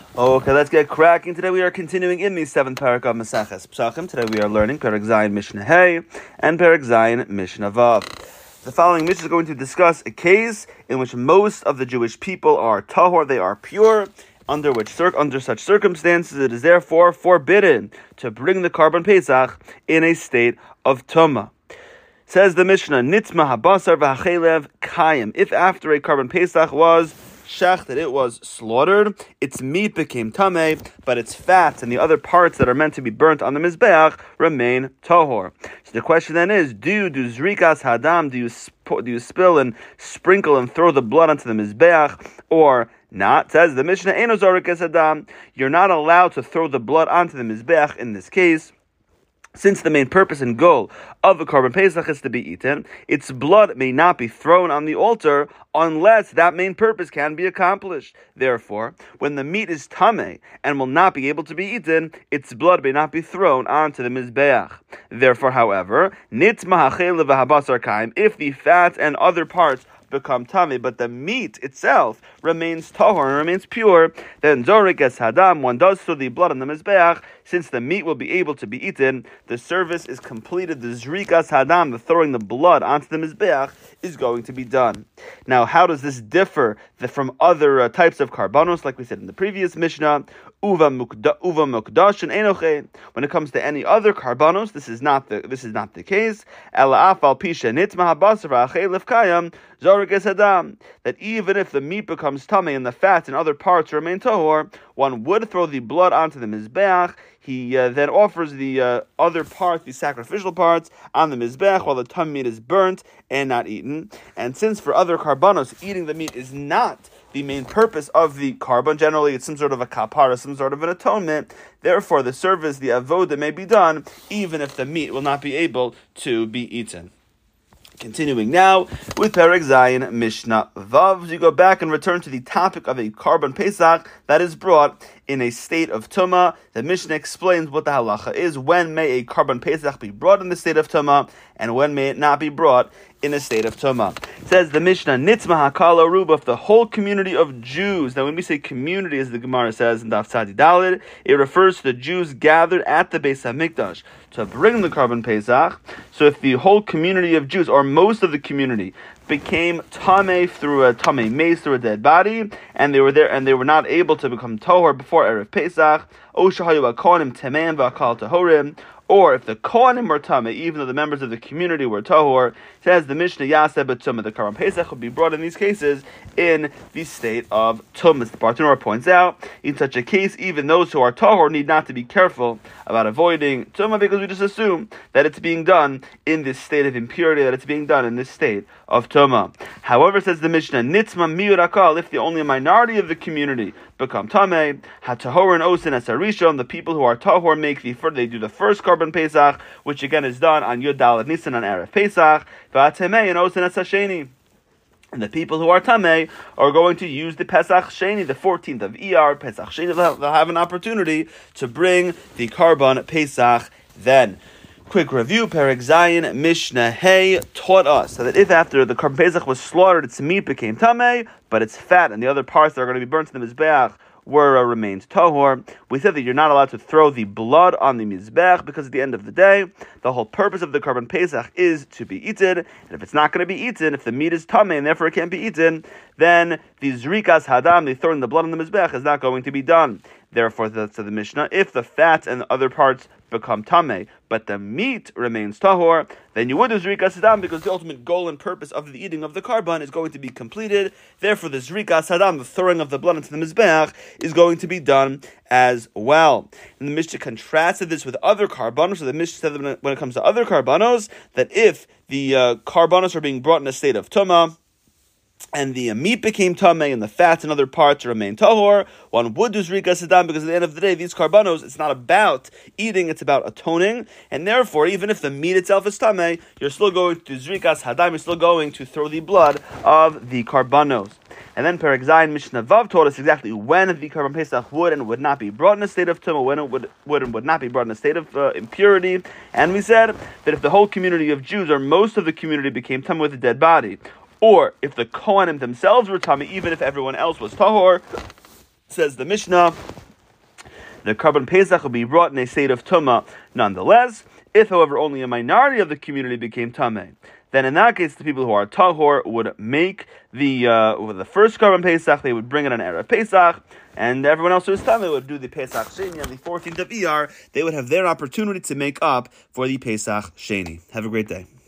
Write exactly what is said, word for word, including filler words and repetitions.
Okay, let's get cracking. Today we are continuing in the seventh parak of Maseches Pesachim. Today we are learning Perek Zayin Mishnah Hey and Perek Zayin Mishnah Vav. The following Mishnah is going to discuss a case in which most of the Jewish people are tahor, they are pure, under which cir- under such circumstances it is therefore forbidden to bring the Karban Pesach in a state of tumah. Says the Mishnah, Nitzma habasar v'hachelev kayim. If after a Karban Pesach was shech, that it was slaughtered, its meat became tameh, but its fats and the other parts that are meant to be burnt on the mizbeach remain tahor. So the question then is, do you do zrikas hadam, do you sp- do you spill and sprinkle and throw the blood onto the mizbeach, or not? Says the Mishnah, Eino zorikas hadam, you're not allowed to throw the blood onto the mizbeach in this case. Since the main purpose and goal of a Karban Pesach is to be eaten, its blood may not be thrown on the altar unless that main purpose can be accomplished. Therefore, when the meat is tameh and will not be able to be eaten, its blood may not be thrown onto the mizbeach. Therefore, however, nitzma hachelev v'habasar kaim, if the fat and other parts become tameh, but the meat itself remains tahor and remains pure, then zorik es hadam, one does throw the blood on the mizbeach. Since the meat will be able to be eaten, the service is completed. The zrikas hadam, the throwing the blood onto the mizbeach, is going to be done. Now, how does this differ from other uh, types of karbanos? Like we said in the previous Mishnah, uva mukdash and enoche. When it comes to any other karbanos, this is not the this is not the case. Ela afal pisha nitma habasar v'achelev kayam zorik es hadam. That even if the meat becomes tameh and the fats and other parts remain tahor, one would throw the blood onto the mizbeach. He uh, then offers the uh, other part, the sacrificial parts, on the mizbech while the tum meat is burnt and not eaten. And since for other karbanos, eating the meat is not the main purpose of the karban, generally it's some sort of a kapara, some sort of an atonement, therefore the service, the avoda, may be done even if the meat will not be able to be eaten. Continuing now with Perek Zayin Mishnah Vav, you go back and return to the topic of a Karban Pesach that is brought in a state of tumah. The Mishnah explains what the halacha is. When may a Karban Pesach be brought in the state of tumah, and when may it not be brought in a state of tumah? It says the Mishnah, Nitzma hakala ruba, of the whole community of Jews. Now when we say community, as the Gemara says in Daf Tzadi Daled, it refers to the Jews gathered at the Beis HaMikdash to bring the Karban Pesach. So if the whole community of Jews, or most of the community, became tameh through a tameh mace, through a dead body, and they were there, and they were not able to become tahor before Erev Pesach, o shahayu hakohanim temeim v'akal tahorim, or if the kohanim were tameh, even though the members of the community were tahor, says the Mishnah Yaseh b'tumah, the Karban Pesach would be brought in these cases in the state of tumah. The Bartanura points out, in such a case, even those who are tahor need not to be careful about avoiding tumah, because we just assume that it's being done in this state of impurity, that it's being done in this state of tumah. However, says the Mishnah, nitzma miud akal, if the only minority of the community become tameh, hatahor and osin as harishon, the people who are tahor make the they do the first Karban Pesach, which again is done on Yud Daled Nisan on Erev Pesach, v'atemei and osin as hasheni. And the people who are tameh are going to use the Pesach Sheni, the fourteenth of Iyar, Pesach Sheni. They'll, they'll have an opportunity to bring the Karban Pesach then. Quick review, Perek Zayin Mishnah Hey taught us so that if after the Karban Pesach was slaughtered, its meat became tameh, but its fat and the other parts that are going to be burnt in the mizbeach were uh, remained tahor. We said that you're not allowed to throw the blood on the mizbeach because at the end of the day, the whole purpose of the Karban Pesach is to be eaten. And if it's not going to be eaten, if the meat is tameh and therefore it can't be eaten, then the zrikas hadam, the throwing the blood on the mizbeach, is not going to be done. Therefore, that's the Mishnah, if the fat and the other parts become tameh, but the meat remains tahor, then you would do zrikas hadam, because the ultimate goal and purpose of the eating of the karban is going to be completed. Therefore, the zrikas hadam, the throwing of the blood into the mizbeach, is going to be done as well. And the Mishnah contrasted this with other karbanos. So the Mishnah said that when it comes to other karbanos, that if the uh, karbanos are being brought in a state of tumah, and the meat became tameh, and the fats and other parts remain tahor, one would do zrikas hadam, because at the end of the day, these karbanos, it's not about eating, it's about atoning, and therefore, even if the meat itself is tameh, you're still going to do zrikas hadam, you're still going to throw the blood of the karbanos. And then Perek Zayin Mishnah Vav taught us exactly when the Karban Pesach would and would not be brought in a state of tumah, when it would, would and would not be brought in a state of uh, impurity. And we said that if the whole community of Jews, or most of the community, became tameh with a dead body, or if the Kohanim themselves were tameh, even if everyone else was tahor, says the Mishnah, the Karban Pesach will be brought in a state of Tumah nonetheless. If, however, only a minority of the community became Tameh, then in that case, the people who are Tahor would make the uh, the first Karban Pesach, they would bring it on Erev Pesach, and everyone else who is Tameh would do the Pesach Sheni on the fourteenth of Iyar. They would have their opportunity to make up for the Pesach Sheni. Have a great day.